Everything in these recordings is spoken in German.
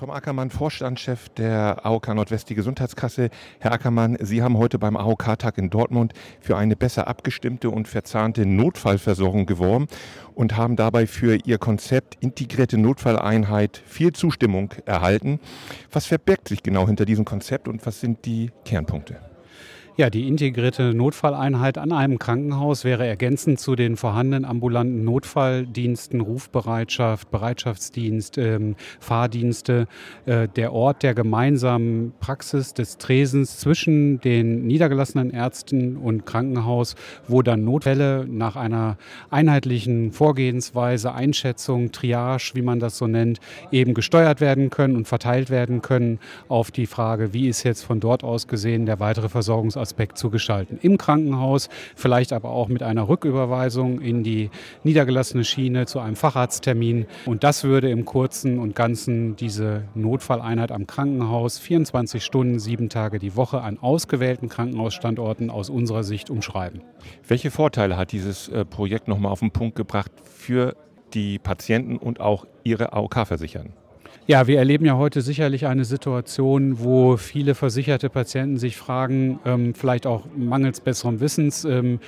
Tom Ackermann, Vorstandschef der AOK Nordwest, die Gesundheitskasse. Herr Ackermann, Sie haben heute beim AOK-Tag in Dortmund für eine besser abgestimmte und verzahnte Notfallversorgung geworben und haben dabei für Ihr Konzept integrierte Notfalleinheit viel Zustimmung erhalten. Was verbirgt sich genau hinter diesem Konzept und was sind die Kernpunkte? Ja, die integrierte Notfalleinheit an einem Krankenhaus wäre ergänzend zu den vorhandenen ambulanten Notfalldiensten, Rufbereitschaft, Bereitschaftsdienst, Fahrdienste, der Ort der gemeinsamen Praxis des Tresens zwischen den niedergelassenen Ärzten und Krankenhaus, wo dann Notfälle nach einer einheitlichen Vorgehensweise, Einschätzung, Triage, wie man das so nennt, eben gesteuert werden können und verteilt werden können auf die Frage, wie ist jetzt von dort aus gesehen der weitere Versorgungsaspekt zu gestalten. Im Krankenhaus, vielleicht aber auch mit einer Rücküberweisung in die niedergelassene Schiene zu einem Facharzttermin. Und das würde im Kurzen und Ganzen diese Notfalleinheit am Krankenhaus 24 Stunden, 7 Tage die Woche an ausgewählten Krankenhausstandorten aus unserer Sicht umschreiben. Welche Vorteile hat dieses Projekt nochmal auf den Punkt gebracht für die Patienten und auch Ihre AOK-Versicherten? Ja, wir erleben ja heute sicherlich eine Situation, wo viele versicherte Patienten sich fragen, vielleicht auch mangels besserem Wissens,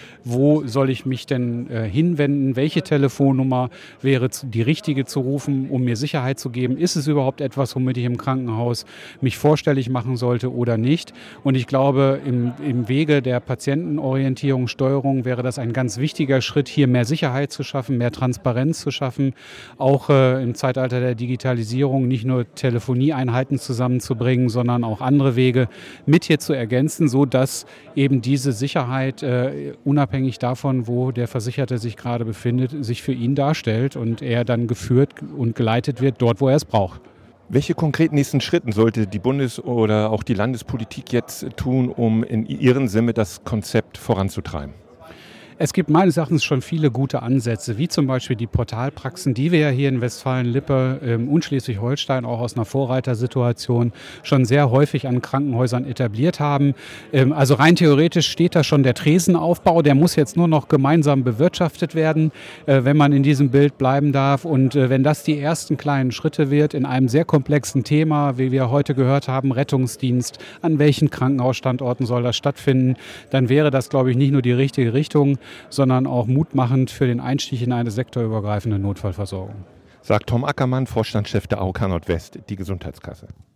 wo soll ich mich denn hinwenden? Welche Telefonnummer wäre die richtige zu rufen, um mir Sicherheit zu geben? Ist es überhaupt etwas, womit ich im Krankenhaus mich vorstellig machen sollte oder nicht? Und ich glaube, im Wege der Patientenorientierung, Steuerung wäre das ein ganz wichtiger Schritt, hier mehr Sicherheit zu schaffen, mehr Transparenz zu schaffen, auch im Zeitalter der Digitalisierung nicht nur Telefonieeinheiten zusammenzubringen, sondern auch andere Wege mit hier zu ergänzen, sodass eben diese Sicherheit unabhängig davon, wo der Versicherte sich gerade befindet, sich für ihn darstellt und er dann geführt und geleitet wird dort, wo er es braucht. Welche konkreten nächsten Schritte sollte die Bundes- oder auch die Landespolitik jetzt tun, um in ihrem Sinne das Konzept voranzutreiben? Es gibt meines Erachtens schon viele gute Ansätze, wie zum Beispiel die Portalpraxen, die wir ja hier in Westfalen-Lippe und Schleswig-Holstein auch aus einer Vorreitersituation schon sehr häufig an Krankenhäusern etabliert haben. Also rein theoretisch steht da schon der Tresenaufbau, der muss jetzt nur noch gemeinsam bewirtschaftet werden, wenn man in diesem Bild bleiben darf. Und wenn das die ersten kleinen Schritte wird in einem sehr komplexen Thema, wie wir heute gehört haben, Rettungsdienst, an welchen Krankenhausstandorten soll das stattfinden, dann wäre das, glaube ich, nicht nur die richtige Richtung, sondern auch mutmachend für den Einstieg in eine sektorübergreifende Notfallversorgung. Sagt Tom Ackermann, Vorstandschef der AOK Nordwest, die Gesundheitskasse.